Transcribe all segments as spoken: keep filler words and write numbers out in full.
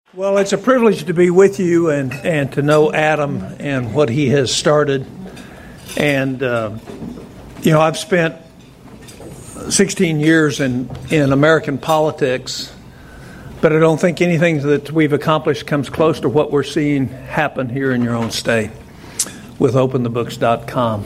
Well, it's a privilege to be with you and, and to know Adam and what he has started. And, uh, you know, I've spent sixteen years in, in American politics, but I don't think anything that we've accomplished comes close to what we're seeing happen here in your own state with open the books dot com.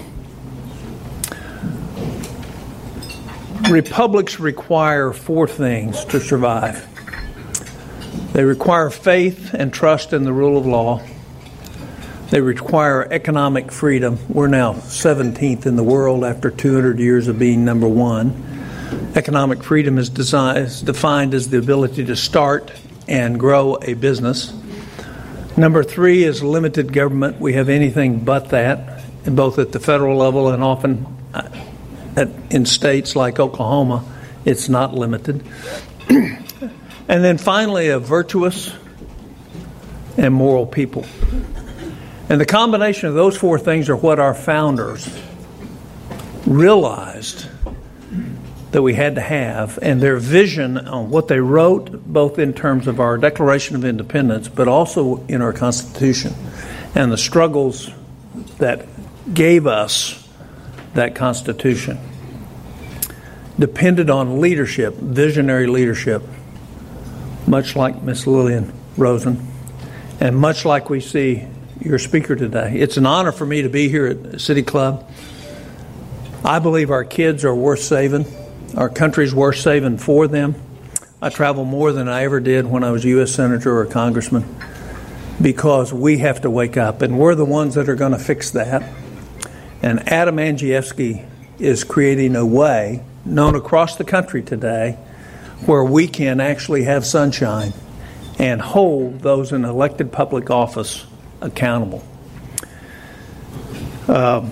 Republics require four things to survive. They require faith and trust in the rule of law. They require economic freedom. We're now seventeenth in the world after two hundred years of being number one. Economic freedom is, designed, is defined as the ability to start and grow a business. Number three is limited government. We have anything but that, both at the federal level and often at, in states like Oklahoma, it's not limited. And then finally, a virtuous and moral people. And the combination of those four things are what our founders realized that we had to have, and their vision on what they wrote, both in terms of our Declaration of Independence, but also in our Constitution, and the struggles that gave us that Constitution, depended on leadership, visionary leadership, much like Miss Lillian Rosen, and much like we see your speaker today. It's an honor for me to be here at City Club. I believe our kids are worth saving. Our country's worth saving for them. I travel more than I ever did when I was U S Senator or Congressman because we have to wake up, and we're the ones that are going to fix that. And Adam Andrzejewski is creating a way, known across the country today, where we can actually have sunshine and hold those in elected public office accountable. Um,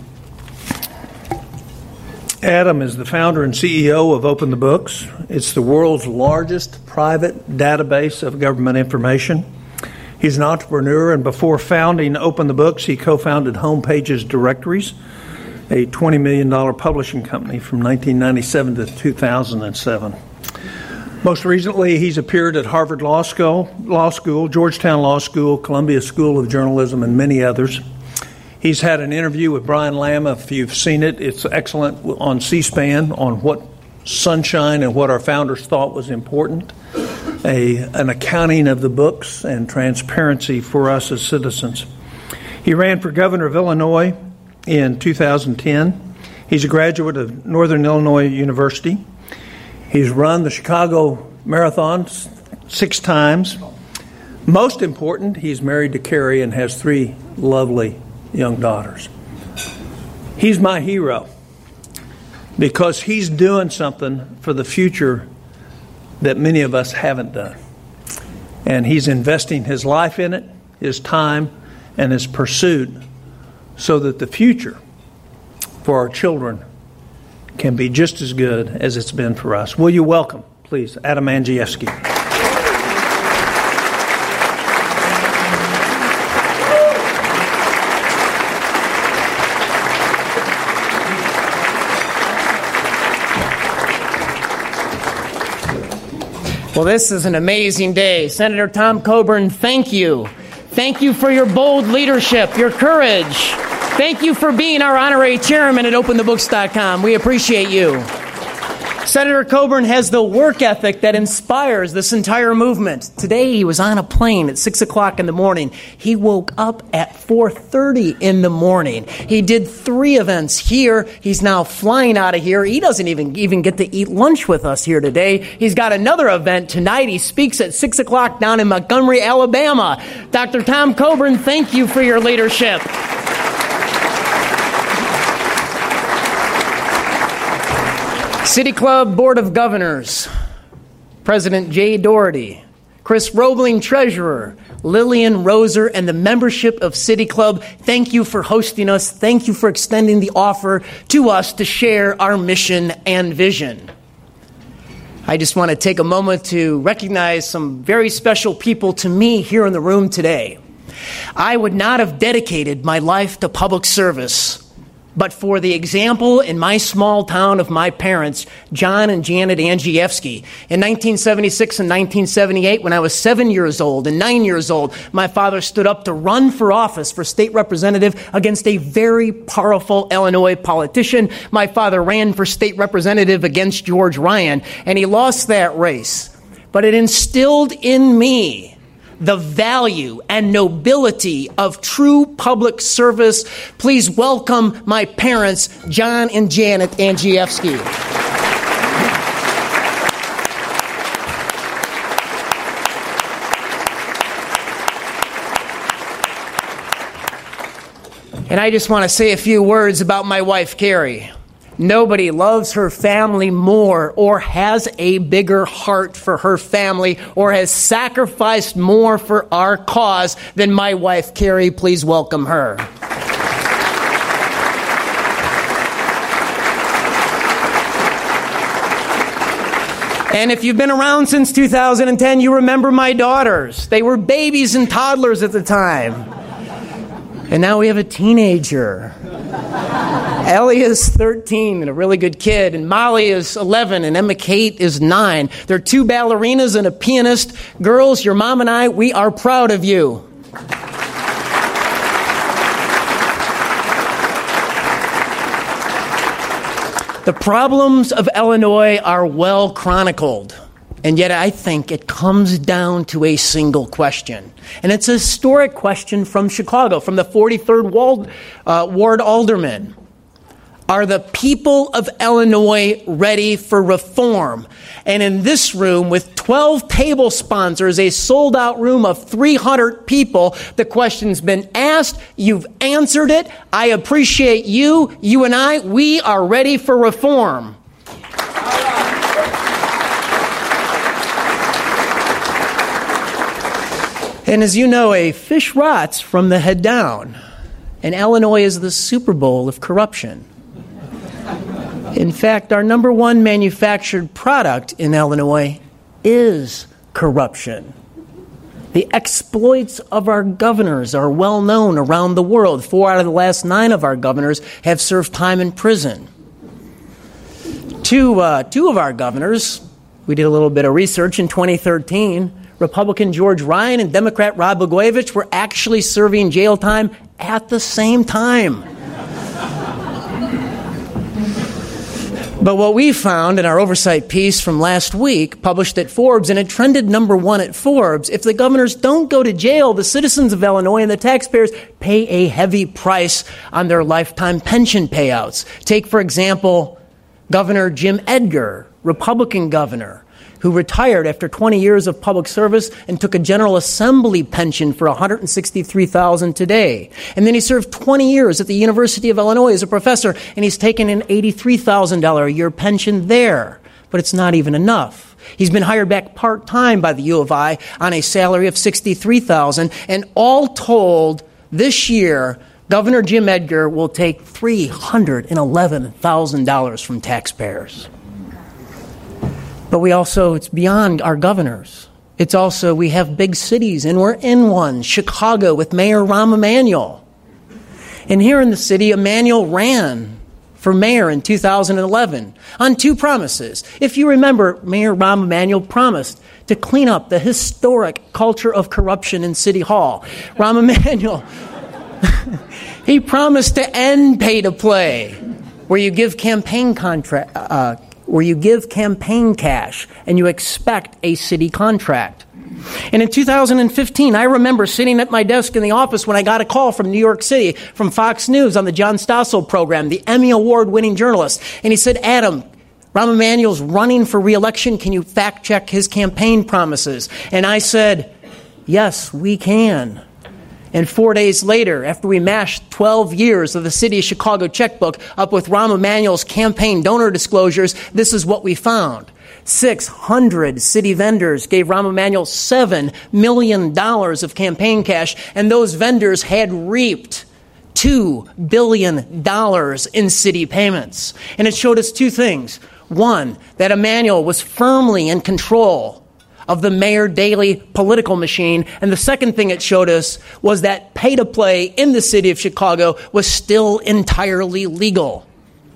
Adam is the founder and C E O of Open the Books. It's the world's largest private database of government information. He's an entrepreneur, and before founding Open the Books, he co-founded Homepages Directories, a twenty million dollars publishing company from nineteen ninety-seven to two thousand seven. Most recently, he's appeared at Harvard Law School, Law School, Georgetown Law School, Columbia School of Journalism, and many others. He's had an interview with Brian Lamb. If you've seen it, it's excellent, on C-SPAN on what sunshine and what our founders thought was important, a, an accounting of the books and transparency for us as citizens. He ran for governor of Illinois in two thousand ten. He's a graduate of Northern Illinois University. He's run the Chicago Marathon six times. Most important, he's married to Carrie and has three lovely young daughters. He's my hero because he's doing something for the future that many of us haven't done. And he's investing his life in it, his time, and his pursuit so that the future for our children can be just as good as it's been for us. Will you welcome, please, Adam Andrzejewski. Well, this is an amazing day. Senator Tom Coburn, thank you. Thank you for your bold leadership, your courage. Thank you for being our honorary chairman at open the books dot com. We appreciate you. Senator Coburn has the work ethic that inspires this entire movement. Today he was on a plane at six o'clock in the morning. He woke up at four thirty in the morning. He did three events here. He's now flying out of here. He doesn't even, even get to eat lunch with us here today. He's got another event tonight. He speaks at six o'clock down in Montgomery, Alabama. Doctor Tom Coburn, thank you for your leadership. City Club Board of Governors, President Jay Doherty, Chris Roebling, Treasurer, Lillian Roser, and the membership of City Club, thank you for hosting us. Thank you for extending the offer to us to share our mission and vision. I just want to take a moment to recognize some very special people to me here in the room today. I would not have dedicated my life to public service but for the example in my small town of my parents, John and Janet Andrzejewski. In nineteen seventy-six and nineteen seventy-eight, when I was seven years old and nine years old, my father stood up to run for office for state representative against a very powerful Illinois politician. My father ran for state representative against George Ryan, and he lost that race. But it instilled in me the value and nobility of true public service. Please welcome my parents, John and Janet Andrzejewski. And I just want to say a few words about my wife, Carrie. Nobody loves her family more or has a bigger heart for her family or has sacrificed more for our cause than my wife, Carrie. Please welcome her. And if you've been around since two thousand ten, you remember my daughters. They were babies and toddlers at the time. And now we have a teenager. Ellie is thirteen and a really good kid, and Molly is eleven, and Emma Kate is nine. They're two ballerinas and a pianist. Girls, your mom and I, we are proud of you. The problems of Illinois are well chronicled, and yet I think it comes down to a single question. And it's a historic question from Chicago, from the forty-third Ward, uh, Ward Alderman. Are the people of Illinois ready for reform? And in this room, with twelve table sponsors, a sold-out room of three hundred people, the question's been asked. You've answered it. I appreciate you. You and I, we are ready for reform. And as you know, a fish rots from the head down. And Illinois is the Super Bowl of corruption. In fact, our number one manufactured product in Illinois is corruption. The exploits of our governors are well known around the world. Four out of the last nine of our governors have served time in prison. Two, uh, two of our governors, we did a little bit of research in twenty thirteen, Republican George Ryan and Democrat Rod Blagojevich were actually serving jail time at the same time. But what we found in our oversight piece from last week, published at Forbes, and it trended number one at Forbes, if the governors don't go to jail, the citizens of Illinois and the taxpayers pay a heavy price on their lifetime pension payouts. Take, for example, Governor Jim Edgar, Republican governor, who retired after twenty years of public service and took a General Assembly pension for one hundred sixty-three thousand dollars today. And then he served twenty years at the University of Illinois as a professor, and he's taken an eighty-three thousand dollars a year pension there. But it's not even enough. He's been hired back part-time by the U of I on a salary of sixty-three thousand dollars, and all told, this year, Governor Jim Edgar will take three hundred eleven thousand dollars from taxpayers. But we also, it's beyond our governors. It's also, we have big cities, and we're in one. Chicago with Mayor Rahm Emanuel. And here in the city, Emanuel ran for mayor in two thousand eleven on two promises. If you remember, Mayor Rahm Emanuel promised to clean up the historic culture of corruption in City Hall. Rahm Emanuel, he promised to end pay-to-play, where you give campaign contract, uh, where you give campaign cash and you expect a city contract. And in two thousand fifteen, I remember sitting at my desk in the office when I got a call from New York City from Fox News on the John Stossel program, the Emmy Award-winning journalist. And he said, Adam, Rahm Emanuel's running for re-election. Can you fact-check his campaign promises? And I said, yes, we can. And four days later, after we mashed twelve years of the city of Chicago checkbook up with Rahm Emanuel's campaign donor disclosures, this is what we found. six hundred city vendors gave Rahm Emanuel seven million dollars of campaign cash, and those vendors had reaped two billion dollars in city payments. And it showed us two things. One, that Emanuel was firmly in control of the Mayor Daley political machine. And the second thing it showed us was that pay-to-play in the city of Chicago was still entirely legal.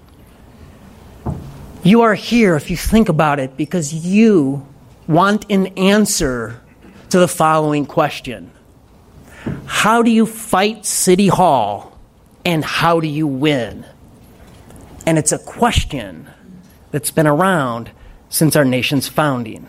You are here, if you think about it, because you want an answer to the following question. How do you fight City Hall, and how do you win? And it's a question that's been around since our nation's founding.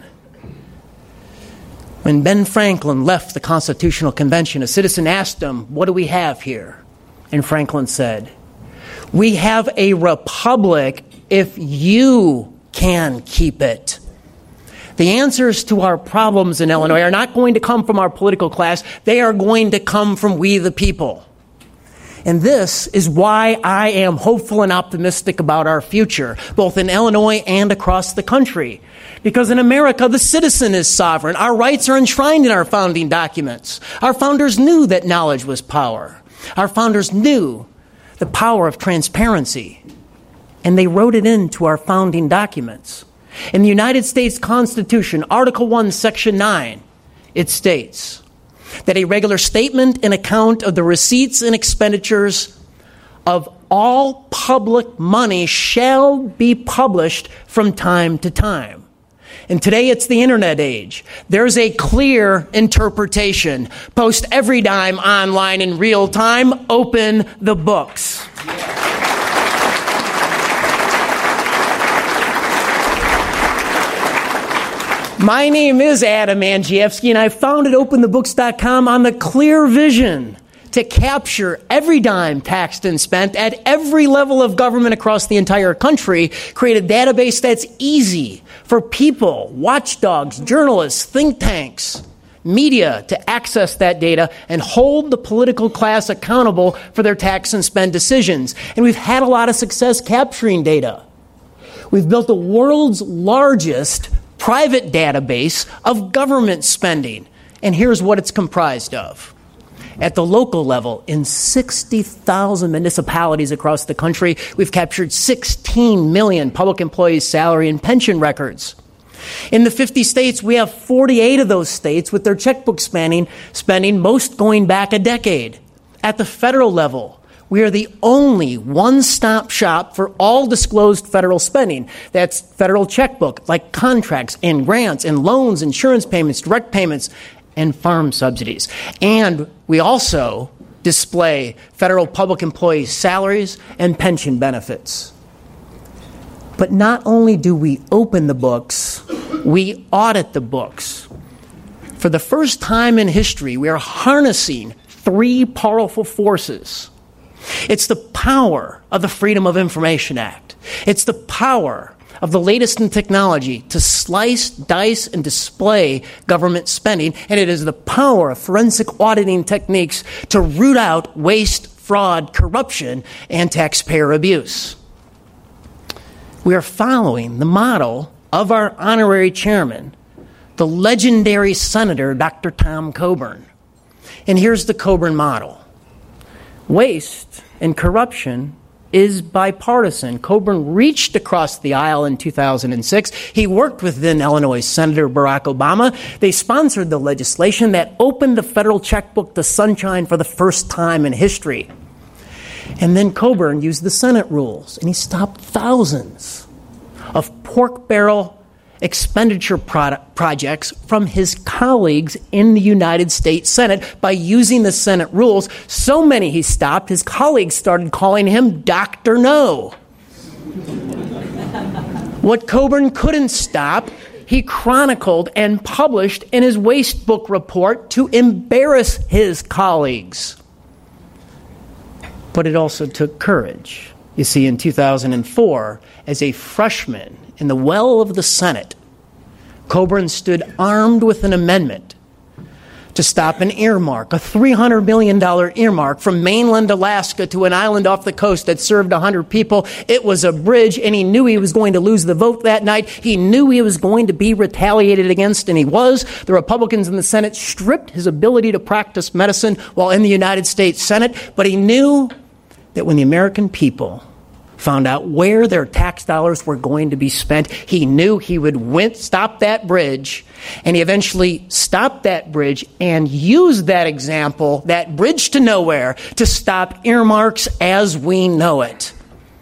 When Ben Franklin left the Constitutional Convention, a citizen asked him, "What do we have here?" And Franklin said, "We have a republic if you can keep it." The answers to our problems in Illinois are not going to come from our political class. They are going to come from we the people. And this is why I am hopeful and optimistic about our future, both in Illinois and across the country. Because in America, the citizen is sovereign. Our rights are enshrined in our founding documents. Our founders knew that knowledge was power. Our founders knew the power of transparency. And they wrote it into our founding documents. In the United States Constitution, Article one, Section nine, it states that a regular statement and account of the receipts and expenditures of all public money shall be published from time to time. And today it's the internet age. There's a clear interpretation. Post every dime online in real time. Open the books. My name is Adam Andrzejewski, and I founded Open the Books dot com on the clear vision to capture every dime taxed and spent at every level of government across the entire country, create a database that's easy for people, watchdogs, journalists, think tanks, media to access that data and hold the political class accountable for their tax and spend decisions. And we've had a lot of success capturing data. We've built the world's largest private database of government spending. And here's what it's comprised of. At the local level, in sixty thousand municipalities across the country, we've captured sixteen million public employees' salary and pension records. In the fifty states, we have forty-eight of those states with their checkbook spending, spending most going back a decade. At the federal level, we are the only one-stop shop for all disclosed federal spending. That's federal checkbook, like contracts and grants and loans, insurance payments, direct payments, and farm subsidies. And we also display federal public employees' salaries and pension benefits. But not only do we open the books, we audit the books. For the first time in history, we are harnessing three powerful forces. It's the power of the Freedom of Information Act. It's the power of the latest in technology to slice, dice, and display government spending. And it is the power of forensic auditing techniques to root out waste, fraud, corruption, and taxpayer abuse. We are following the model of our honorary chairman, the legendary Senator Doctor Tom Coburn. And here's the Coburn model. Waste and corruption is bipartisan. Coburn reached across the aisle in two thousand six. He worked with then Illinois Senator Barack Obama. They sponsored the legislation that opened the federal checkbook to sunshine for the first time in history. And then Coburn used the Senate rules, and he stopped thousands of pork barrel expenditure product projects from his colleagues in the United States Senate by using the Senate rules. So many he stopped, his colleagues started calling him Doctor No. What Coburn couldn't stop, he chronicled and published in his Waste Book report to embarrass his colleagues. But it also took courage. You see, in two thousand four, as a freshman in the well of the Senate, Coburn stood armed with an amendment to stop an earmark, a three hundred million dollars earmark from mainland Alaska to an island off the coast that served one hundred people. It was a bridge, and he knew he was going to lose the vote that night. He knew he was going to be retaliated against, and he was. The Republicans in the Senate stripped his ability to practice medicine while in the United States Senate, but he knew that when the American people found out where their tax dollars were going to be spent. He knew he would win, stop that bridge, and he eventually stopped that bridge and used that example, that bridge to nowhere, to stop earmarks as we know it.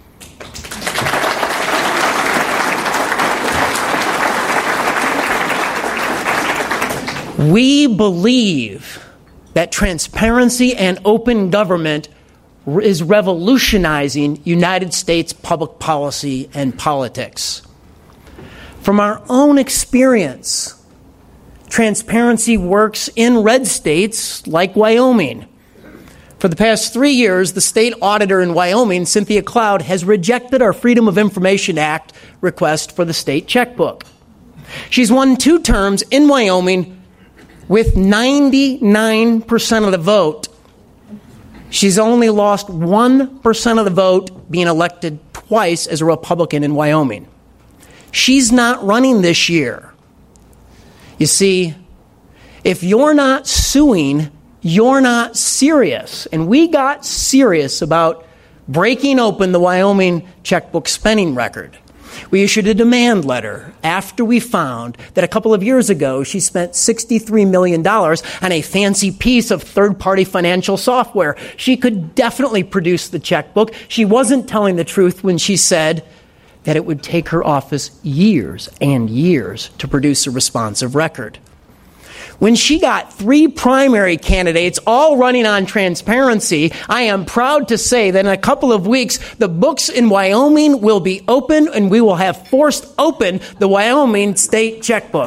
We believe that transparency and open government is revolutionizing United States public policy and politics. From our own experience, transparency works in red states like Wyoming. For the past three years, the state auditor in Wyoming, Cynthia Cloud, has rejected our Freedom of Information Act request for the state checkbook. She's won two terms in Wyoming with ninety-nine percent of the vote. She's only lost one percent of the vote, being elected twice as a Republican in Wyoming. She's not running this year. You see, if you're not suing, you're not serious. And we got serious about breaking open the Wyoming checkbook spending record. We issued a demand letter after we found that a couple of years ago she spent sixty-three million dollars on a fancy piece of third-party financial software. She could definitely produce the checkbook. She wasn't telling the truth when she said that it would take her office years and years to produce a responsive record. When she got three primary candidates all running on transparency, I am proud to say that in a couple of weeks, the books in Wyoming will be open and we will have forced open the Wyoming state checkbook.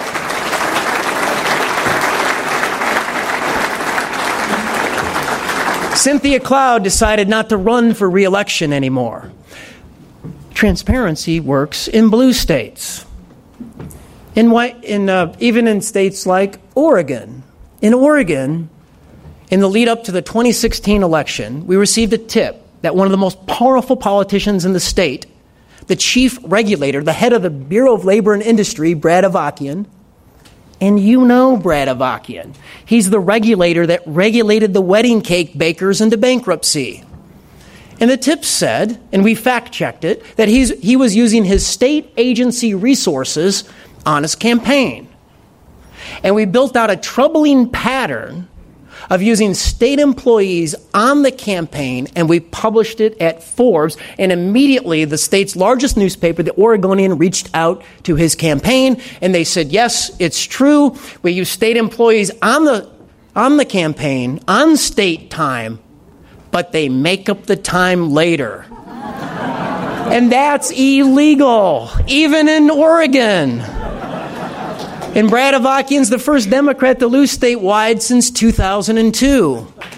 Cynthia Cloud decided not to run for re-election anymore. Transparency works in blue states. In, in uh, even in states like Oregon. In Oregon, in the lead up to the twenty sixteen election, we received a tip that one of the most powerful politicians in the state, the chief regulator, the head of the Bureau of Labor and Industry, Brad Avakian, and you know Brad Avakian. He's the regulator that regulated the wedding cake bakers into bankruptcy. And the tip said, and we fact-checked it, that he's, he was using his state agency resources on his campaign. And we built out a troubling pattern of using state employees on the campaign, and we published it at Forbes, and immediately the state's largest newspaper, the Oregonian, reached out to his campaign, and they said, yes, it's true. We use state employees on the, on the campaign, on state time, but they make up the time later. And that's illegal, even in Oregon. And Brad Avakian's the first Democrat to lose statewide since two thousand two.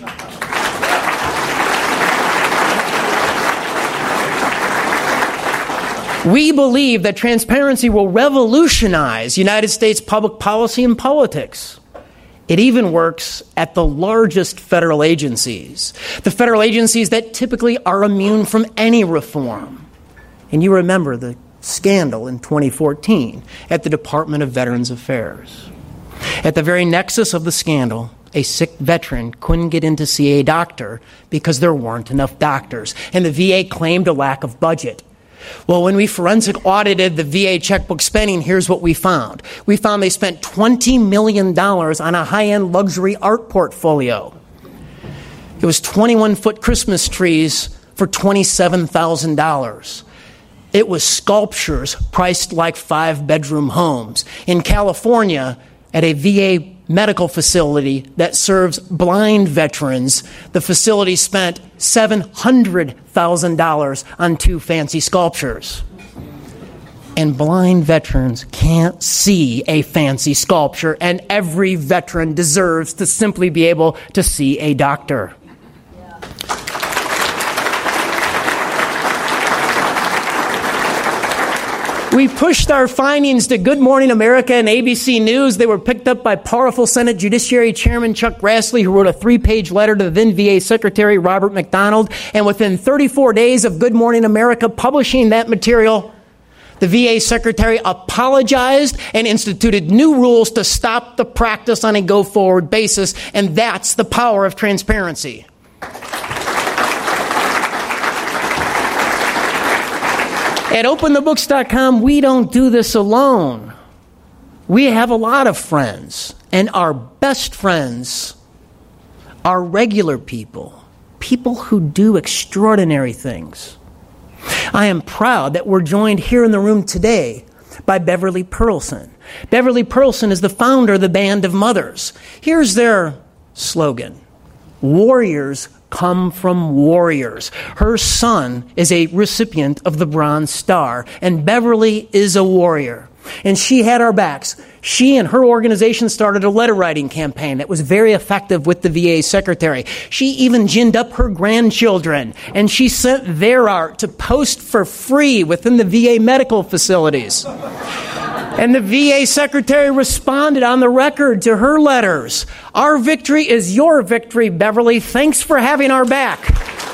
We believe that transparency will revolutionize United States public policy and politics. It even works at the largest federal agencies, the federal agencies that typically are immune from any reform. And you remember the scandal in twenty fourteen at the Department of Veterans Affairs. At the very nexus of the scandal, a sick veteran couldn't get in to see a doctor because there weren't enough doctors, and the V A claimed a lack of budget. Well, when we forensic audited the V A checkbook spending, here's what we found. We found they spent twenty million dollars on a high-end luxury art portfolio. It was twenty-one foot Christmas trees for twenty-seven thousand dollars. It was sculptures priced like five-bedroom homes. In California, at a V A medical facility that serves blind veterans, the facility spent seven hundred thousand dollars on two fancy sculptures. And blind veterans can't see a fancy sculpture, and every veteran deserves to simply be able to see a doctor. We pushed our findings to Good Morning America and A B C News. They were picked up by powerful Senate Judiciary Chairman Chuck Grassley, who wrote a three-page letter to the then V A Secretary Robert McDonald. And within thirty-four days of Good Morning America publishing that material, the V A Secretary apologized and instituted new rules to stop the practice on a go-forward basis. And that's the power of transparency. At open the books dot com, we don't do this alone. We have a lot of friends, and our best friends are regular people, people who do extraordinary things. I am proud that we're joined here in the room today by Beverly Pearlson. Beverly Pearlson is the founder of the Band of Mothers. Here's their slogan: warriors come from warriors. Her son is a recipient of the Bronze Star, and Beverly is a warrior. And she had our backs. She and her organization started a letter writing campaign that was very effective with the V A secretary. She even ginned up her grandchildren, and she sent their art to post for free within the V A medical facilities. And the V A secretary responded on the record to her letters. Our victory is your victory, Beverly. Thanks for having our back.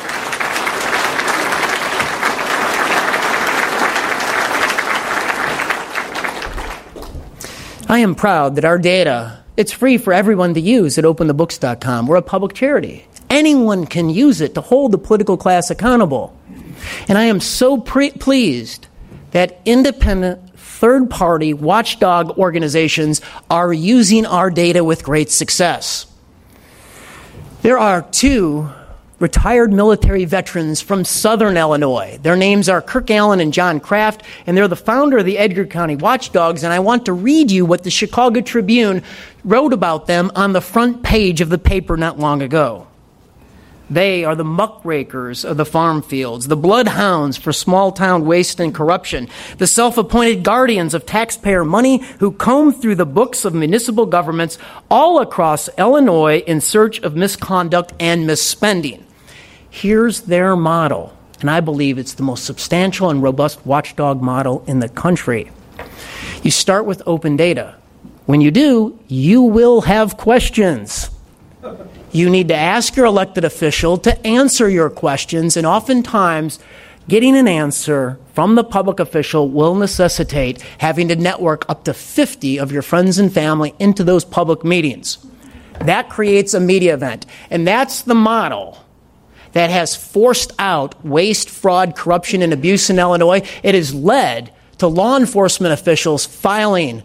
I am proud that our data, it's free for everyone to use at open the books dot com. We're a public charity. Anyone can use it to hold the political class accountable. And I am so pre- pleased that independent third-party watchdog organizations are using our data with great success. There are two retired military veterans from Southern Illinois. Their names are Kirk Allen and John Kraft, and they're the founder of the Edgar County Watchdogs, and I want to read you what the Chicago Tribune wrote about them on the front page of the paper not long ago. They are the muckrakers of the farm fields, the bloodhounds for small-town waste and corruption, the self-appointed guardians of taxpayer money who comb through the books of municipal governments all across Illinois in search of misconduct and misspending. Here's their model, and I believe it's the most substantial and robust watchdog model in the country. You start with open data. When you do, you will have questions. You need to ask your elected official to answer your questions, and oftentimes getting an answer from the public official will necessitate having to network up to fifty of your friends and family into those public meetings. That creates a media event, and that's the model that has forced out waste, fraud, corruption, and abuse in Illinois. It has led to law enforcement officials filing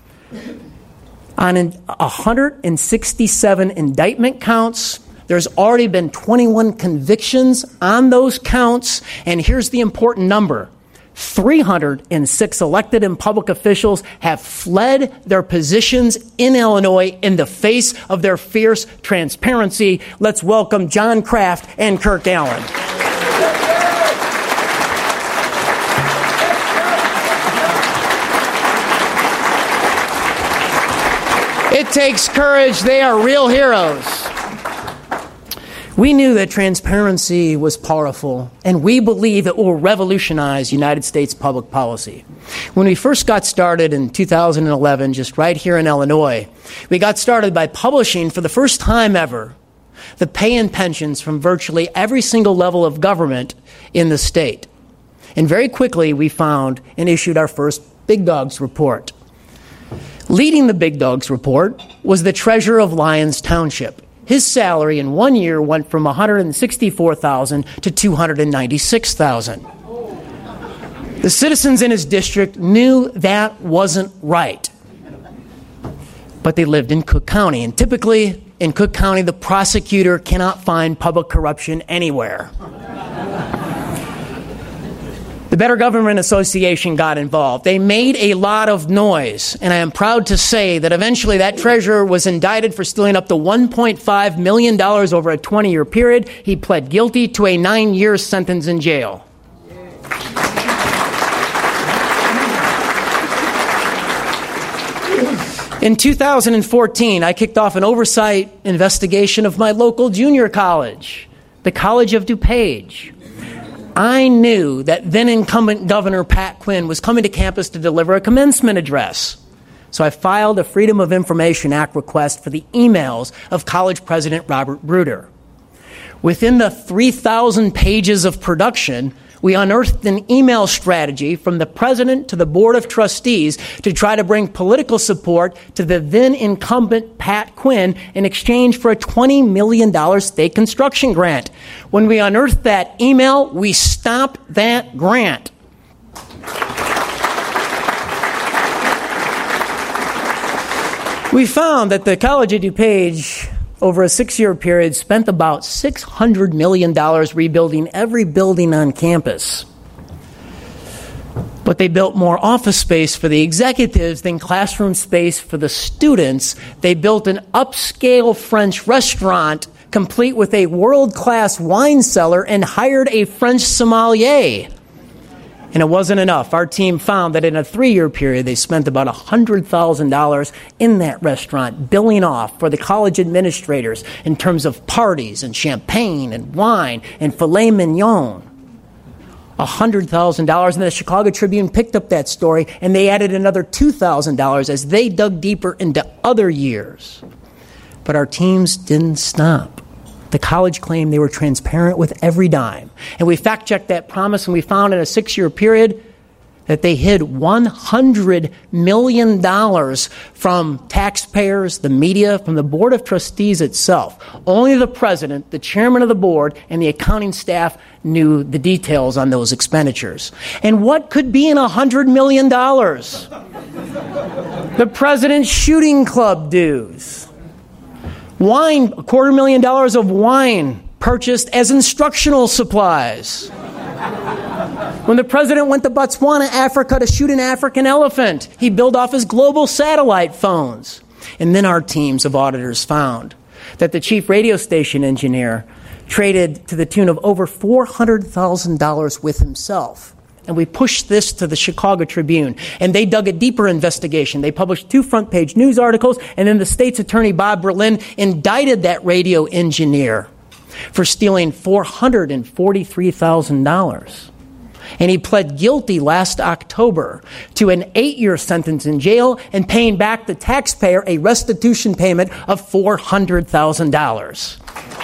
on one hundred sixty-seven indictment counts. There's already been twenty-one convictions on those counts. And here's the important number. three hundred six elected and public officials have fled their positions in Illinois in the face of their fierce transparency. Let's welcome John Kraft and Kirk Allen. It takes courage. They are real heroes. We knew that transparency was powerful, and we believe it will revolutionize United States public policy. When we first got started in two thousand eleven, just right here in Illinois, we got started by publishing for the first time ever the pay and pensions from virtually every single level of government in the state. And very quickly, we found and issued our first Big Dogs report. Leading the Big Dogs report was the treasurer of Lyons Township. His salary in one year went from one hundred sixty-four thousand dollars to two hundred ninety-six thousand dollars. The citizens in his district knew that wasn't right. But they lived in Cook County, and typically in Cook County, the prosecutor cannot find public corruption anywhere. The Better Government Association got involved. They made a lot of noise, and I am proud to say that eventually that treasurer was indicted for stealing up to one point five million dollars over a twenty-year period. He pled guilty to a nine-year sentence in jail. In two thousand fourteen, I kicked off an oversight investigation of my local junior college, the College of DuPage. I knew that then-incumbent Governor Pat Quinn was coming to campus to deliver a commencement address. So I filed a Freedom of Information Act request for the emails of College President Robert Bruder. Within the three thousand pages of production, we unearthed an email strategy from the president to the board of trustees to try to bring political support to the then-incumbent Pat Quinn in exchange for a twenty million dollars state construction grant. When we unearthed that email, we stopped that grant. We found that the College of DuPage, over a six-year period, spent about six hundred million dollars rebuilding every building on campus. But they built more office space for the executives than classroom space for the students. They built an upscale French restaurant complete with a world-class wine cellar and hired a French sommelier. And it wasn't enough. Our team found that in a three-year period, they spent about one hundred thousand dollars in that restaurant, billing off for the college administrators in terms of parties and champagne and wine and filet mignon. one hundred thousand dollars. And the Chicago Tribune picked up that story, and they added another two thousand dollars as they dug deeper into other years. But our teams didn't stop. The college claimed they were transparent with every dime. And we fact-checked that promise, and we found in a six-year period that they hid one hundred million dollars from taxpayers, the media, from the Board of Trustees itself. Only the president, the chairman of the board, and the accounting staff knew the details on those expenditures. And what could be in one hundred million dollars? The president's shooting club dues. Wine, a quarter million dollars of wine purchased as instructional supplies. When the president went to Botswana, Africa, to shoot an African elephant, he billed off his global satellite phones. And then our teams of auditors found that the chief radio station engineer traded to the tune of over four hundred thousand dollars with himself. And we pushed this to the Chicago Tribune, and they dug a deeper investigation. They published two front-page news articles, and then the state's attorney, Bob Berlin, indicted that radio engineer for stealing four hundred forty-three thousand dollars. And he pled guilty last October to an eight-year sentence in jail and paying back the taxpayer a restitution payment of four hundred thousand dollars.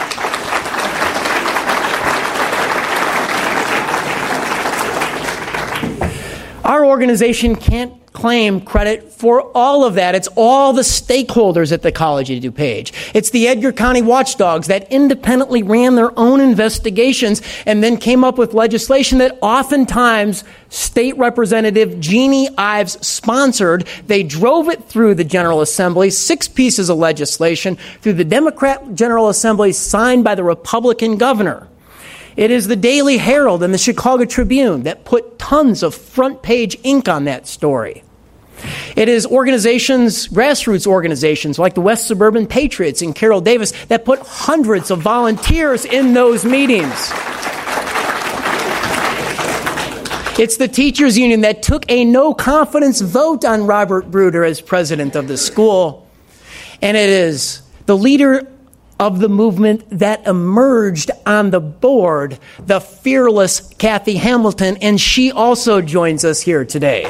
Our organization can't claim credit for all of that. It's all the stakeholders at the College of DuPage. It's the Edgar County watchdogs that independently ran their own investigations and then came up with legislation that oftentimes State Representative Jeannie Ives sponsored. They drove it through the General Assembly, six pieces of legislation, through the Democrat General Assembly signed by the Republican governor. It is the Daily Herald and the Chicago Tribune that put tons of front-page ink on that story. It is organizations, grassroots organizations like the West Suburban Patriots and Carol Davis that put hundreds of volunteers in those meetings. It's the teachers union that took a no-confidence vote on Robert Bruder as president of the school. And it is the leader of the movement that emerged on the board, the fearless Kathy Hamilton, and she also joins us here today.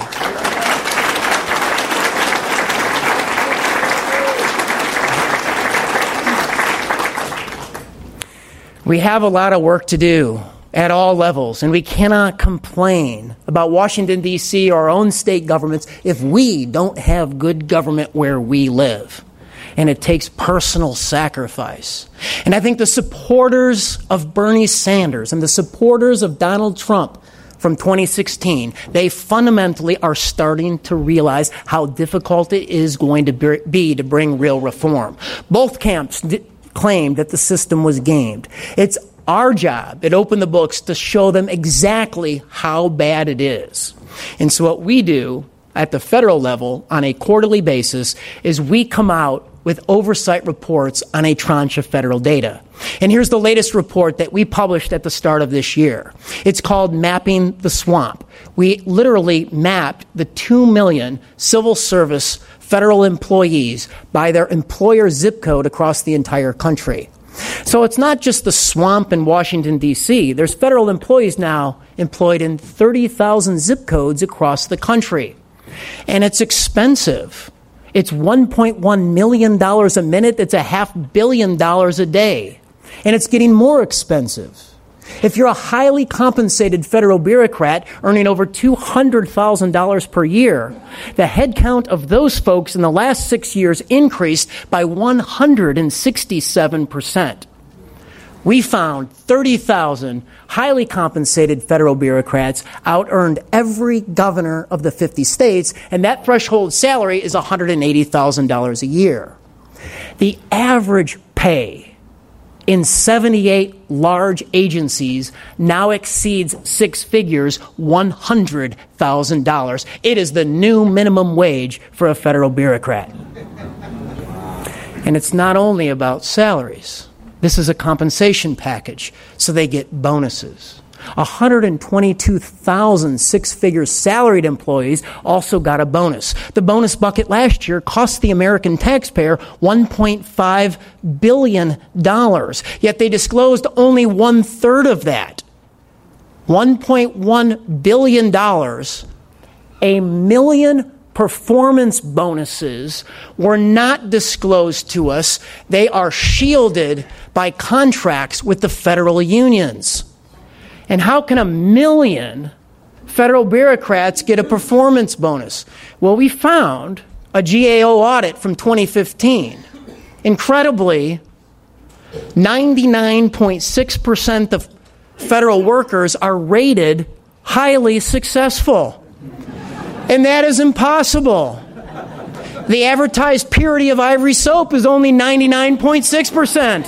We have a lot of work to do at all levels, and we cannot complain about Washington, D C or our own state governments if we don't have good government where we live. And it takes personal sacrifice. And I think the supporters of Bernie Sanders and the supporters of Donald Trump from twenty sixteen, they fundamentally are starting to realize how difficult it is going to be to bring real reform. Both camps d- claimed that the system was gamed. It's our job at Open the Books to show them exactly how bad it is. And so what we do at the federal level on a quarterly basis is we come out with oversight reports on a tranche of federal data. And here's the latest report that we published at the start of this year. It's called Mapping the Swamp. We literally mapped the two million civil service federal employees by their employer zip code across the entire country. So it's not just the swamp in Washington, D C. There's federal employees now employed in thirty thousand zip codes across the country. And it's expensive. It's one point one million dollars a minute. It's a half billion dollars a day. And it's getting more expensive. If you're a highly compensated federal bureaucrat earning over two hundred thousand dollars per year, the headcount of those folks in the last six years increased by one hundred sixty-seven percent. we found thirty thousand highly compensated federal bureaucrats out-earned every governor of the fifty states, and that threshold salary is one hundred eighty thousand dollars a year. The average pay in seventy-eight large agencies now exceeds six figures, one hundred thousand dollars. It is the new minimum wage for a federal bureaucrat. And it's not only about salaries. This is a compensation package, so they get bonuses. one hundred twenty-two thousand six-figure salaried employees also got a bonus. The bonus bucket last year cost the American taxpayer one point five billion dollars, yet they disclosed only one-third of that. one point one billion dollars, a million performance bonuses were not disclosed to us. They are shielded by contracts with the federal unions. And how can a million federal bureaucrats get a performance bonus? Well, we found a G A O audit from twenty fifteen. Incredibly, ninety-nine point six percent of federal workers are rated highly successful. And that is impossible. The advertised purity of Ivory soap is only ninety-nine point six percent.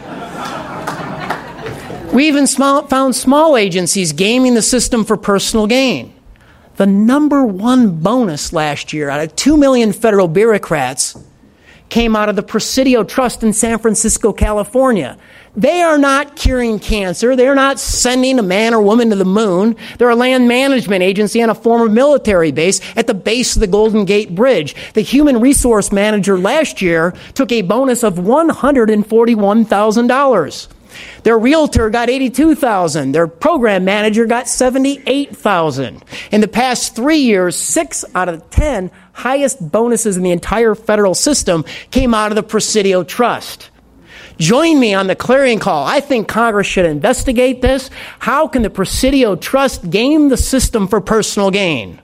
We even small, found small agencies gaming the system for personal gain. The number one bonus last year out of two million federal bureaucrats came out of the Presidio Trust in San Francisco, California. They are not curing cancer. They're not sending a man or woman to the moon. They're a land management agency on a former military base at the base of the Golden Gate Bridge. The human resource manager last year took a bonus of one hundred forty-one thousand dollars. Their realtor got eighty-two thousand dollars. Their program manager got seventy-eight thousand dollars. In the past three years, six out of the ten highest bonuses in the entire federal system came out of the Presidio Trust. Join me on the clarion call. I think Congress should investigate this. How can the Presidio Trust game the system for personal gain?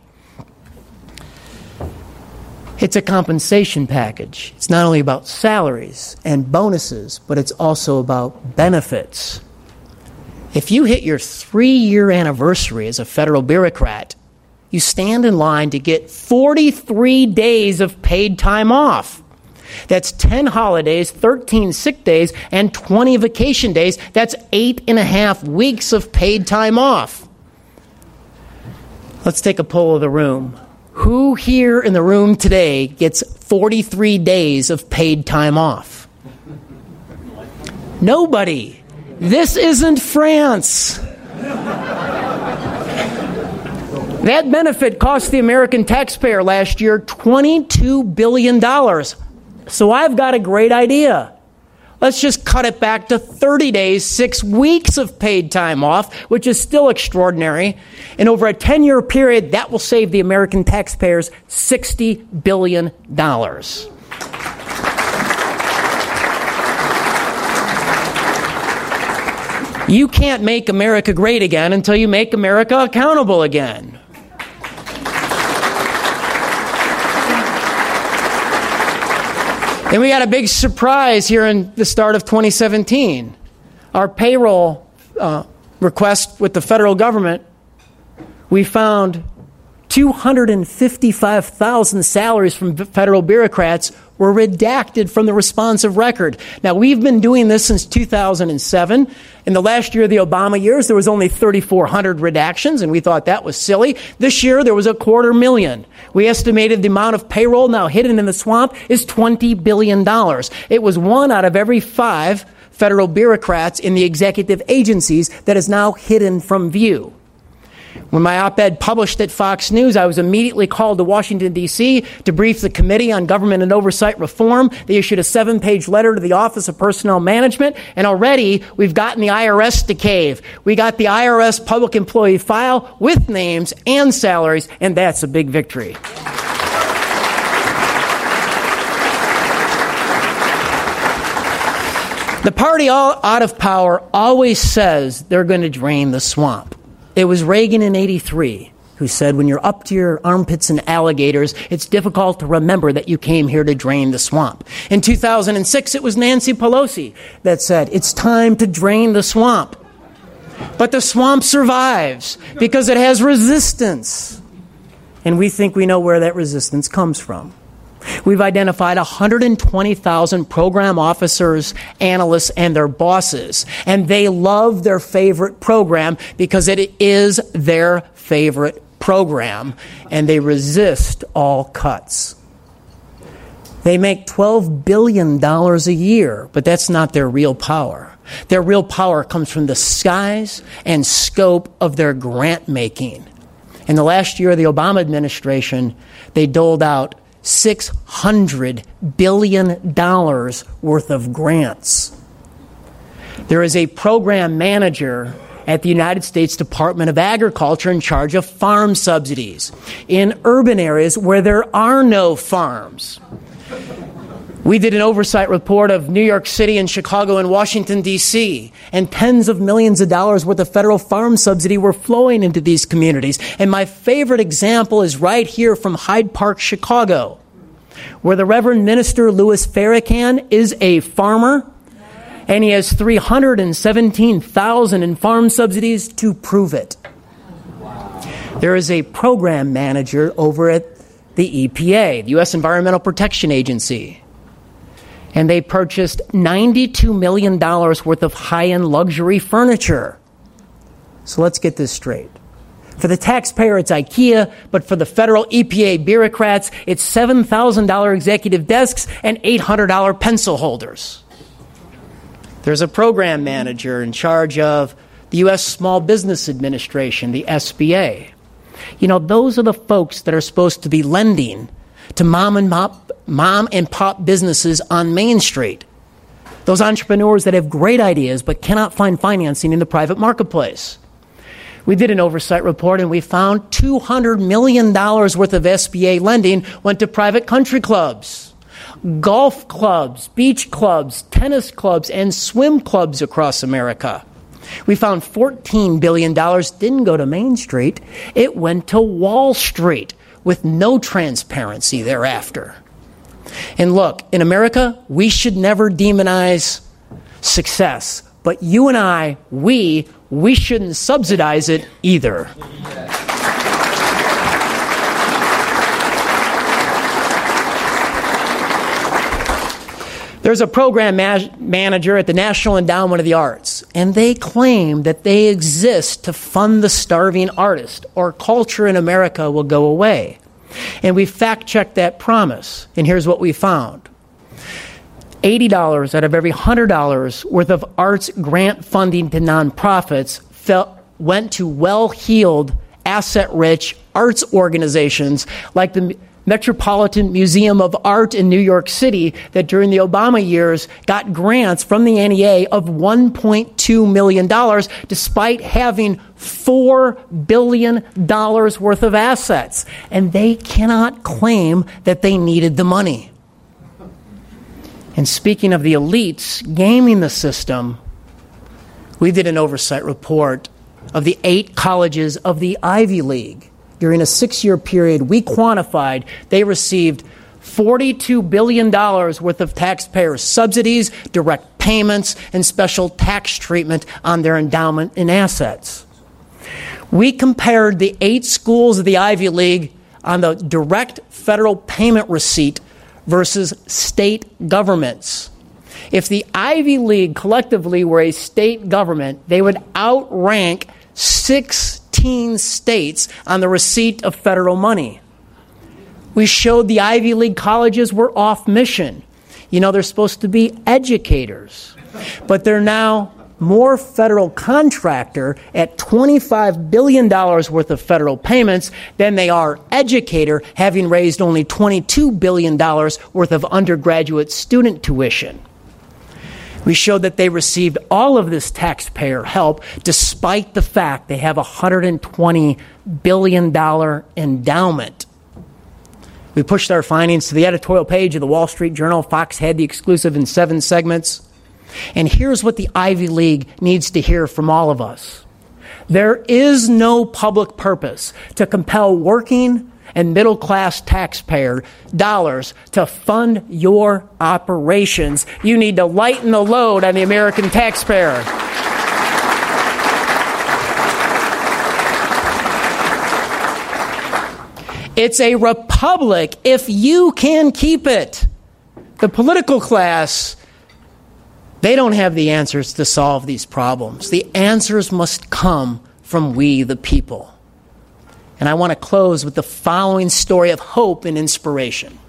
It's a compensation package. It's not only about salaries and bonuses, but it's also about benefits. If you hit your three-year anniversary as a federal bureaucrat, you stand in line to get forty-three days of paid time off. That's ten holidays, thirteen sick days, and twenty vacation days. That's eight and a half weeks of paid time off. Let's take a poll of the room. Who here in the room today gets forty-three days of paid time off? Nobody. This isn't France. That benefit cost the American taxpayer last year twenty-two billion dollars. So I've got a great idea. Let's just cut it back to thirty days, six weeks of paid time off, which is still extraordinary. And over a ten-year period, that will save the American taxpayers sixty billion dollars. You can't make America great again until you make America accountable again. And we got a big surprise here in the start of twenty seventeen. Our payroll uh, request with the federal government, we found two hundred fifty-five thousand salaries from federal bureaucrats were redacted from the responsive record. Now, we've been doing this since two thousand seven. In the last year of the Obama years, there was only thirty-four hundred redactions, and we thought that was silly. This year, there was a quarter million. We estimated the amount of payroll now hidden in the swamp is twenty billion dollars. It was one out of every five federal bureaucrats in the executive agencies that is now hidden from view. When my op-ed published at Fox News, I was immediately called to Washington, D C to brief the Committee on Government and Oversight Reform. They issued a seven-page letter to the Office of Personnel Management, and already we've gotten the I R S to cave. We got the I R S public employee file with names and salaries, and that's a big victory. The party all out of power always says they're going to drain the swamp. It was Reagan in eighty-three. who said, when you're up to your armpits in alligators, it's difficult to remember that you came here to drain the swamp. In two thousand six, it was Nancy Pelosi that said, it's time to drain the swamp. But the swamp survives because it has resistance. And we think we know where that resistance comes from. We've identified one hundred twenty thousand program officers, analysts, and their bosses. And they love their favorite program because it is their favorite program. And they resist all cuts. They make twelve billion dollars a year, but that's not their real power. Their real power comes from the size and scope of their grant making. In the last year of the Obama administration, they doled out six hundred billion dollars worth of grants. There is a program manager at the United States Department of Agriculture in charge of farm subsidies in urban areas where there are no farms. We did an oversight report of New York City and Chicago and Washington, D C, and tens of millions of dollars worth of federal farm subsidy were flowing into these communities. And my favorite example is right here from Hyde Park, Chicago, where the Reverend Minister Louis Farrakhan is a farmer, and he has three hundred seventeen thousand dollars in farm subsidies to prove it. There is a program manager over at the E P A, the U S Environmental Protection Agency, and they purchased ninety-two million dollars worth of high-end luxury furniture. So let's get this straight. For the taxpayer, it's IKEA, but for the federal E P A bureaucrats, it's seven thousand dollars executive desks and eight hundred dollars pencil holders. There's a program manager in charge of the U S Small Business Administration, the S B A. You know, those are the folks that are supposed to be lending to mom and pop, mom and pop businesses on Main Street. Those entrepreneurs that have great ideas but cannot find financing in the private marketplace. We did an oversight report and we found two hundred million dollars worth of S B A lending went to private country clubs, golf clubs, beach clubs, tennis clubs, and swim clubs across America. We found fourteen billion dollars didn't go to Main Street. It went to Wall Street with no transparency thereafter. And look, in America, we should never demonize success. But you and I, we, we shouldn't subsidize it either. There's a program ma- manager at the National Endowment of the Arts, and they claim that they exist to fund the starving artist, or culture in America will go away. And we fact-checked that promise, and here's what we found. eighty dollars out of every one hundred dollars worth of arts grant funding to nonprofits fell, went to well-heeled, asset-rich arts organizations like the Metropolitan Museum of Art in New York City that during the Obama years got grants from the N E A of one point two million dollars despite having four billion dollars worth of assets. And they cannot claim that they needed the money. And speaking of the elites gaming the system, we did an oversight report of the eight colleges of the Ivy League. During a six-year period, we quantified they received forty-two billion dollars worth of taxpayer subsidies, direct payments, and special tax treatment on their endowment and assets. We compared the eight schools of the Ivy League on the direct federal payment receipt versus state governments. If the Ivy League collectively were a state government, they would outrank sixteen states on the receipt of federal money. We showed the Ivy League colleges were off mission. You know, they're supposed to be educators, but they're now more federal contractor at twenty-five billion dollars worth of federal payments than they are educator, having raised only twenty-two billion dollars worth of undergraduate student tuition. We showed that they received all of this taxpayer help despite the fact they have a one hundred twenty billion dollars endowment. We pushed our findings to the editorial page of the Wall Street Journal. Fox had the exclusive in seven segments. And here's what the Ivy League needs to hear from all of us. There is no public purpose to compel working and middle-class taxpayer dollars to fund your operations. You need to lighten the load on the American taxpayer. It's a republic if you can keep it. The political class, they don't have the answers to solve these problems. The answers must come from we, the people. And I want to close with the following story of hope and inspiration.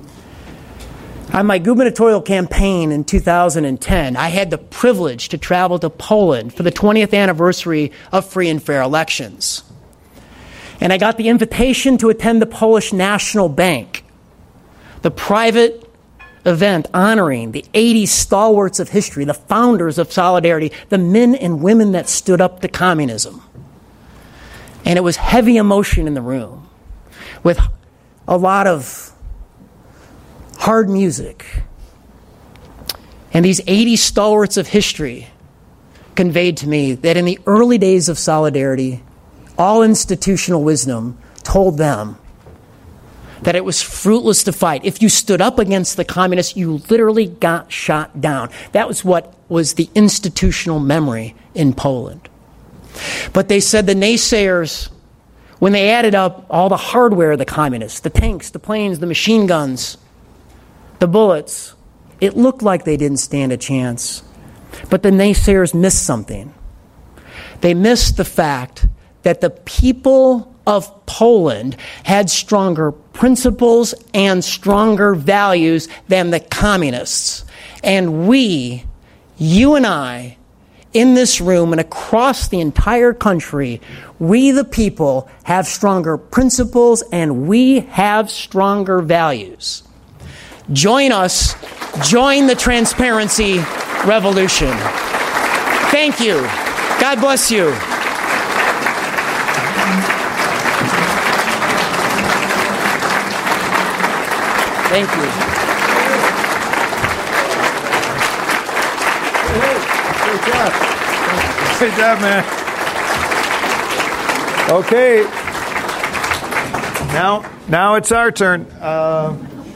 On my gubernatorial campaign in two thousand ten, I had the privilege to travel to Poland for the twentieth anniversary of free and fair elections. And I got the invitation to attend the Polish National Bank, the private event honoring the eighty stalwarts of history, the founders of Solidarity, the men and women that stood up to communism. And it was heavy emotion in the room with a lot of hard music. And these eighty stalwarts of history conveyed to me that in the early days of Solidarity, all institutional wisdom told them that it was fruitless to fight. If you stood up against the communists, you literally got shot down. That was what was the institutional memory in Poland. But they said the naysayers, when they added up all the hardware of the communists, the tanks, the planes, the machine guns, the bullets, it looked like they didn't stand a chance. But the naysayers missed something. They missed the fact that the people of Poland had stronger principles and stronger values than the communists. And we, you and I, in this room and across the entire country, we the people have stronger principles and we have stronger values. Join us. Join the transparency revolution. Thank you. God bless you. Thank you. Great job. Great job, man. Okay. Now, now it's our turn. Uh,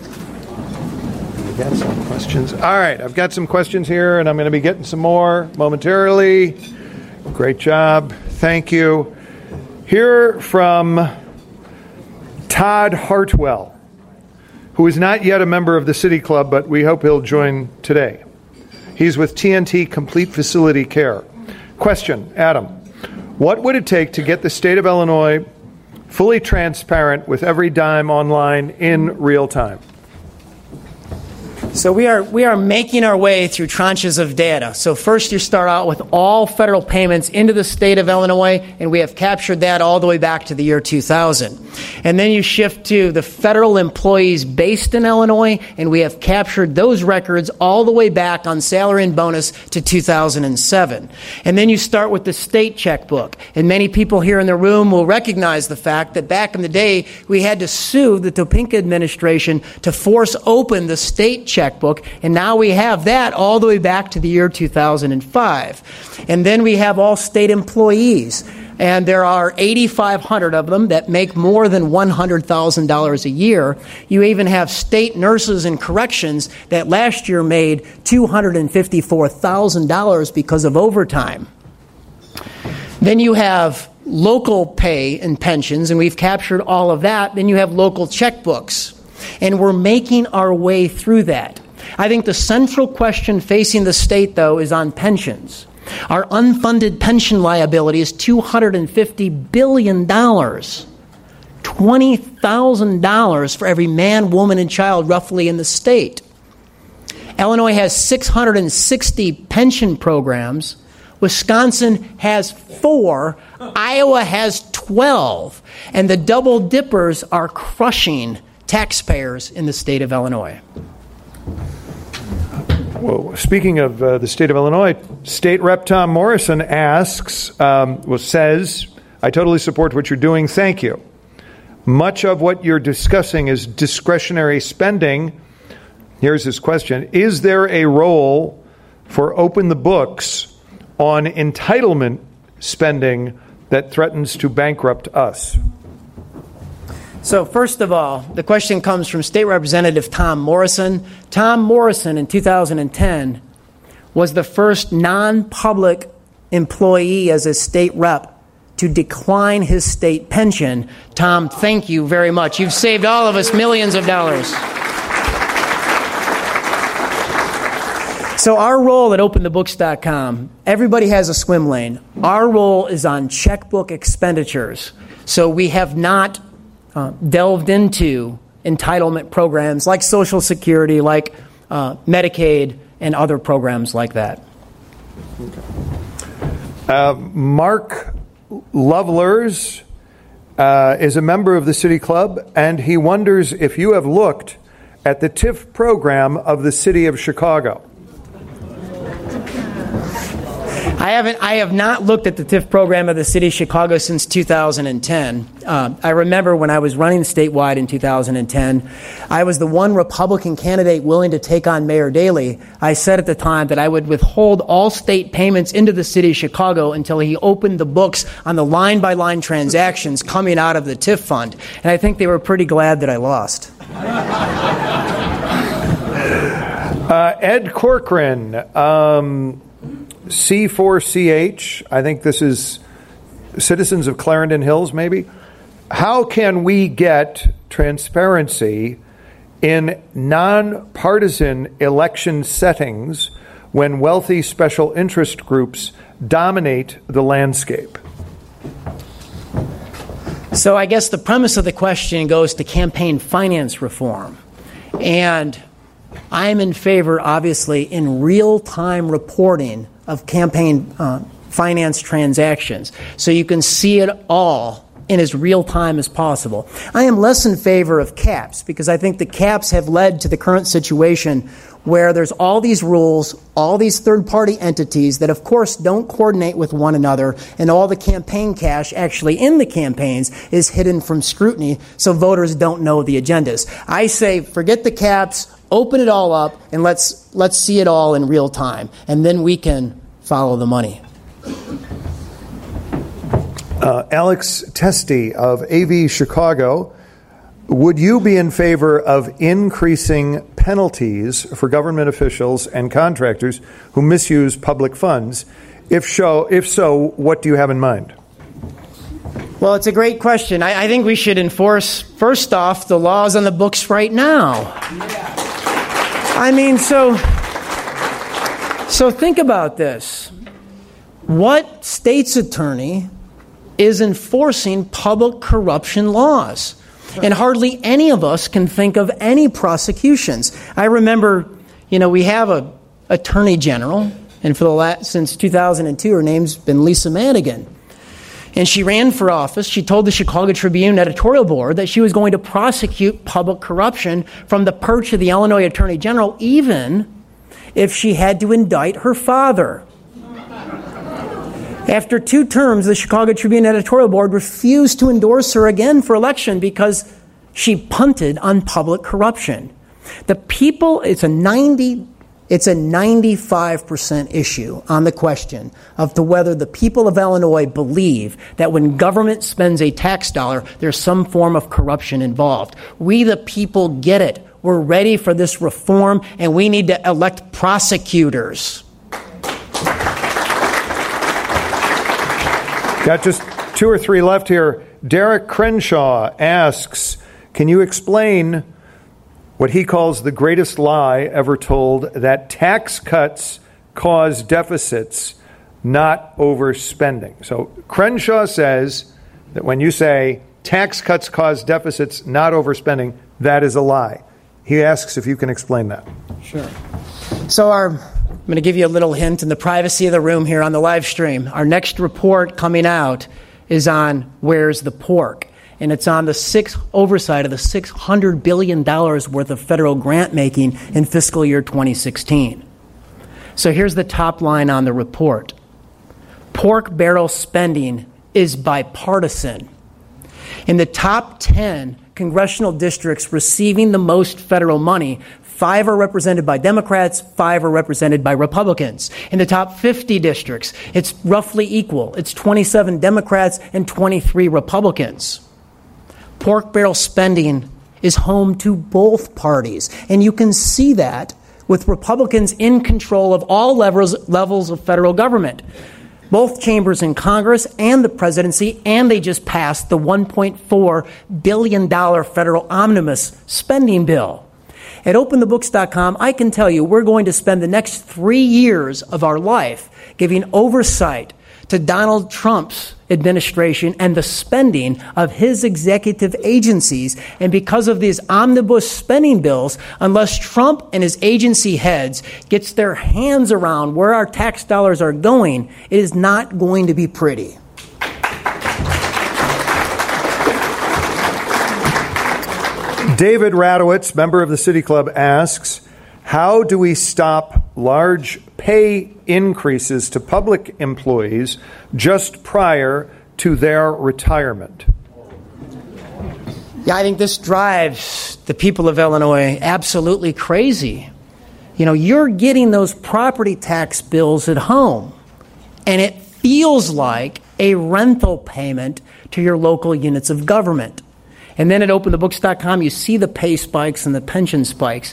we got some questions. All right, I've got some questions here, and I'm going to be getting some more momentarily. Great job. Thank you. Here from Todd Hartwell, who is not yet a member of the City Club, but we hope he'll join today. He's with T N T Complete Facility Care. Question, Adam, what would it take to get the state of Illinois fully transparent with every dime online in real time? So we are we are making our way through tranches of data. So first you start out with all federal payments into the state of Illinois, and we have captured that all the way back to the year two thousand. And then you shift to the federal employees based in Illinois, and we have captured those records all the way back on salary and bonus to two thousand seven. And then you start with the state checkbook. And many people here in the room will recognize the fact that back in the day, we had to sue the Topinka administration to force open the state checkbook. Checkbook, and now we have that all the way back to the year two thousand five. And then we have all state employees, and there are eighty-five hundred of them that make more than one hundred thousand dollars a year. You even have state nurses and corrections that last year made two hundred fifty-four thousand dollars because of overtime. Then you have local pay and pensions, and we've captured all of that. Then you have local checkbooks. And we're making our way through that. I think the central question facing the state, though, is on pensions. Our unfunded pension liability is two hundred fifty billion dollars. twenty thousand dollars for every man, woman, and child roughly in the state. Illinois has six hundred sixty pension programs. Wisconsin has four. Iowa has twelve. And the double dippers are crushing taxpayers in the state of Illinois. Well, speaking of uh, the state of Illinois, State Rep Tom Morrison asks, um, well, says, I totally support what you're doing. Thank you. Much of what you're discussing is discretionary spending. Here's his question. Is there a role for Open the Books on entitlement spending that threatens to bankrupt us? So first of all, the question comes from State Representative Tom Morrison. Tom Morrison in two thousand ten was the first non-public employee as a state rep to decline his state pension. Tom, thank you very much. You've saved all of us millions of dollars. So our role at open the books dot com, everybody has a swim lane. Our role is on checkbook expenditures. So we have not uh, delved into entitlement programs like Social Security, like uh, Medicaid, and other programs like that. Okay. Uh, Mark Lovelers uh, is a member of the City Club, and he wonders if you have looked at the T I F program of the City of Chicago. I haven't. I have not looked at the T I F program of the City of Chicago since two thousand ten. Uh, I remember when I was running statewide in two thousand ten, I was the one Republican candidate willing to take on Mayor Daley. I said at the time that I would withhold all state payments into the City of Chicago until he opened the books on the line-by-line transactions coming out of the T I F fund. And I think they were pretty glad that I lost. uh, Ed Corcoran, um, C four C H, I think this is citizens of Clarendon Hills, maybe. How can we get transparency in nonpartisan election settings when wealthy special interest groups dominate the landscape? So I guess the premise of the question goes to campaign finance reform. And I'm in favor, obviously, in real-time reporting of campaign uh, finance transactions, so you can see it all in as real time as possible. I am less in favor of caps because I think the caps have led to the current situation where there's all these rules, all these third-party entities that, of course, don't coordinate with one another, and all the campaign cash actually in the campaigns is hidden from scrutiny, so voters don't know the agendas. I say forget the caps, open it all up, and let's let's see it all in real time, and then we can follow the money. Uh, Alex Testy of A V Chicago, would you be in favor of increasing penalties for government officials and contractors who misuse public funds? If so, if so, what do you have in mind? Well, it's a great question. I, I think we should enforce, first off, the laws on the books right now. Yeah. I mean, so, so think about this. What state's attorney is enforcing public corruption laws? And hardly any of us can think of any prosecutions. I remember, you know, we have a attorney general, and for the last, since two thousand two, her name's been Lisa Madigan. And she ran for office. She told the Chicago Tribune editorial board that she was going to prosecute public corruption from the perch of the Illinois Attorney General, even if she had to indict her father. After two terms, the Chicago Tribune editorial board refused to endorse her again for election because she punted on public corruption. The people, it's a ninety, it's a ninety-five percent issue on the question of to whether the people of Illinois believe that when government spends a tax dollar, there's some form of corruption involved. We, the people, get it. We're ready for this reform, and we need to elect prosecutors. Got just two or three left here. Derek Crenshaw asks, can you explain what he calls the greatest lie ever told, that tax cuts cause deficits, not overspending? So Crenshaw says that when you say tax cuts cause deficits, not overspending, that is a lie. He asks if you can explain that. Sure. So our... I'm going to give you a little hint in the privacy of the room here on the live stream. Our next report coming out is on Where's the Pork? And it's on the six oversight of the six hundred billion dollars worth of federal grant making in fiscal year twenty sixteen. So here's the top line on the report. Pork barrel spending is bipartisan. In the top ten congressional districts receiving the most federal money, Five are represented by Democrats, five are represented by Republicans. In the top fifty districts, it's roughly equal. It's twenty-seven Democrats and twenty-three Republicans. Pork barrel spending is home to both parties, and you can see that with Republicans in control of all levels, levels of federal government. Both chambers in Congress and the presidency, and they just passed the one point four billion dollars federal omnibus spending bill. At open the books dot com, I can tell you we're going to spend the next three years of our life giving oversight to Donald Trump's administration and the spending of his executive agencies. And because of these omnibus spending bills, unless Trump and his agency heads gets their hands around where our tax dollars are going, it is not going to be pretty. David Radowitz, member of the City Club, asks, how do we stop large pay increases to public employees just prior to their retirement? Yeah, I think this drives the people of Illinois absolutely crazy. You know, you're getting those property tax bills at home, and it feels like a rental payment to your local units of government. And then at open the books dot com, you see the pay spikes and the pension spikes.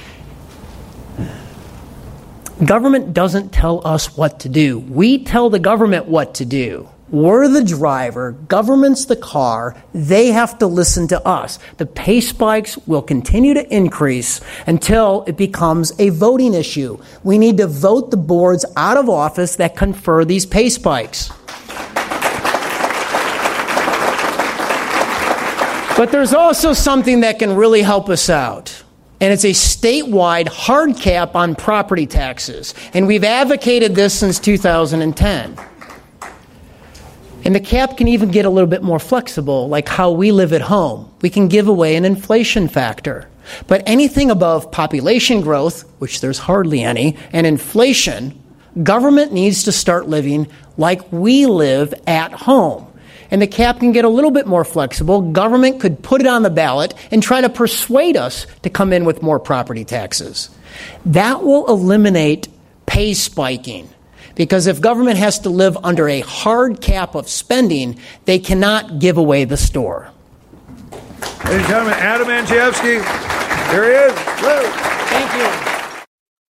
Government doesn't tell us what to do. We tell the government what to do. We're the driver. Government's the car. They have to listen to us. The pay spikes will continue to increase until it becomes a voting issue. We need to vote the boards out of office that confer these pay spikes. But there's also something that can really help us out. And it's a statewide hard cap on property taxes. And we've advocated this since two thousand ten. And the cap can even get a little bit more flexible, like how we live at home. We can give away an inflation factor. But anything above population growth, which there's hardly any, and inflation, government needs to start living like we live at home. And the cap can get a little bit more flexible. Government could put it on the ballot and try to persuade us to come in with more property taxes. That will eliminate pay spiking. Because if government has to live under a hard cap of spending, they cannot give away the store. Ladies and gentlemen, Adam Andrzejewski. Here he is. Woo. Thank you.